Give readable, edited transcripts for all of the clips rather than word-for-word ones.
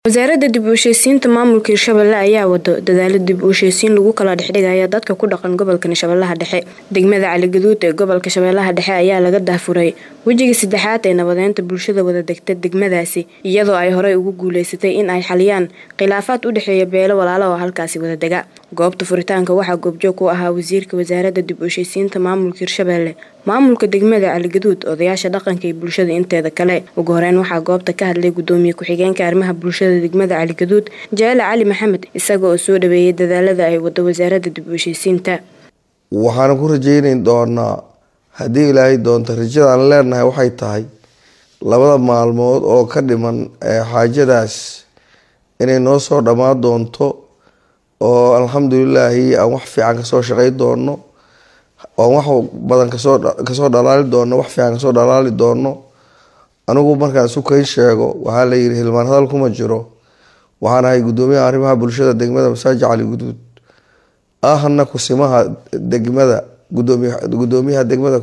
wasaaradda dib u heshiisiinta maamulka Hirshabelle ayaa wado dadaalo dib u heshiisiin lagu kala dhexdhigaya dadka ku dhaqan gobolka Shabeellaha Dhexe. Degmada Cali Gaduud ee gobolka Shabeellaha Dhexe ayaa laga daafuray wajiga saddexaad ee nabadeynta bulshada wada degta degmadaasi, iyadoo ay horey ugu guuleysatay in ay xaliyaan khilaafaad u dhaxeeya beelo walaalo oo halkaasi wada dega. Goobta furitaanka waxaa goobjoog ku ahaa wasiirka wasaaradda dib u heshiisiinta maamulka Hirshabelle, maamulka degmada Cali Gaduud, odayaasha dhaqanka iyo bulshada inteeda kale. Ugu horeyn waxaa goobta ka hadlay gudoomiye ku-xigeenka arrimaha bulshada degmada Cali Gaduud, Jaale Cali Maxamed, isagoo soo dhaweeyay dadaalada ay wado wasaaradda dib u heshiisiinta. waxaan ku rajaynayn doonaa haddii Ilaahay doonto rajada aan leenahay waxay tahay labada maalmood oo ka dhiman xaajadaas inay noo soo dhamaan doonto oo alxamdulillah aan wax fiican ka soo shaqeyn doono oo wax badan ka soo dhalaali doono wax fiican ka soo dhalaali doono. anigu markaan isu kayn sheego waxaa la yiri hilmaan hadal kuma jiro. waxaan ahay gudoomiyaha arrimaha bulshada degmada Masaajid Cali Gaduud, ahna kusimaha degmada gudoomiyaha degmada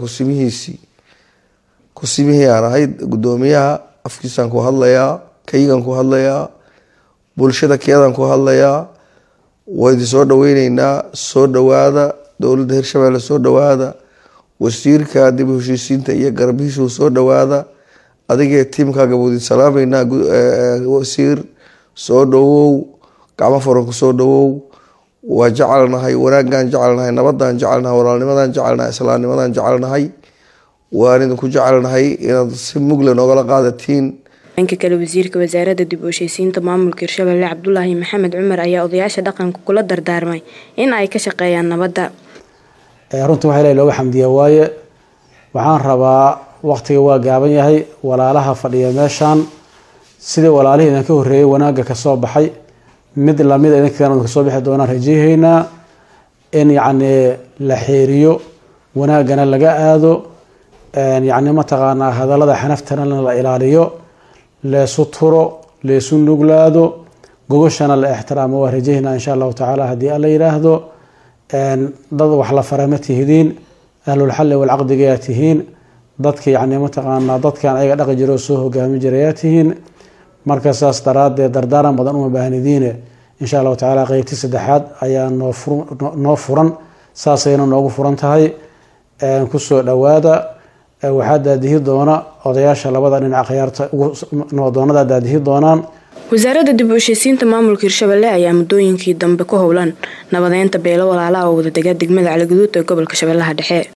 kusimihii aan ahay gudoomiyaha afkiisaan ku hadlayaa, kaygan ku hadlayaa, bulshada keedan ku hadlayaa. way soo dhaweyneynaa, soo dhawaada dowladda Hirshabelle, soo dhawaada wasiirka dib u heshiisiinta iyo garbihiisa, soo dhawaada adiga tiimkaaga wadi salaameynaa. wasiir soo dhawow, gacmo furan ku soo dhawow. waa jecelnahay wanaagaan jecelnahay, nabadaan jecelnahay, walaalnimadaan jecelnahay, islaamnimadaan jecelnahay. waan idinku jecelnahay inaad si mugla noogala qaadatiin. dhanka kale wasiirka wasaaradda dib u heshiisiinta maamulka Hirshabelle Cabdullaahi Maxamed Cumar ayaa odayaasha dhaqanka kula dardaarmay in ay ka shaqeeyaan nabadda. runtii waxa looga xamdiyaa waaye waxaan rabaa waqtiga waa gaaban yahay, walaalaha fadhiya meeshan sidii walaalihii idinka horeeyay wanaaga ka soo baxay mid lamid ah idinka ka soo bixi doona rajaynaa in la xeeriyo wanaagana laga aado, ma taqaanaa hadallada xanaftana la ilaaliyo, la suturo, la sunuglaado, gogashana la ixtiraamo. waa rajaynaa insha Allah taala hadii alla yiraahdo dad wax la faramatihiin ahlul xal wal aqdiyaatihiin dadka ma taqaanaa dadkan ayaga dhaqan jiro soo hogaami jirayatihiin. marka saas daraaddeed dardaaran badan uma baahnidiin insha Allah taala qaybtii saddexaad ayaa noo furan, saasayna noogu furan tahay. ku soo dhawaada waxaa daadihi doona odayaasha labada dhinac khiyaarta doonada daadihi doonaan. wasaaradda dib u heshiisiinta maamulka Hirshabelle ayaa muddooyinkii dambe ku howlan nabadeynta beelo walaalo oo wada dega degmada Cali Gaduud ee gobolka Shabeellaha Dhexe.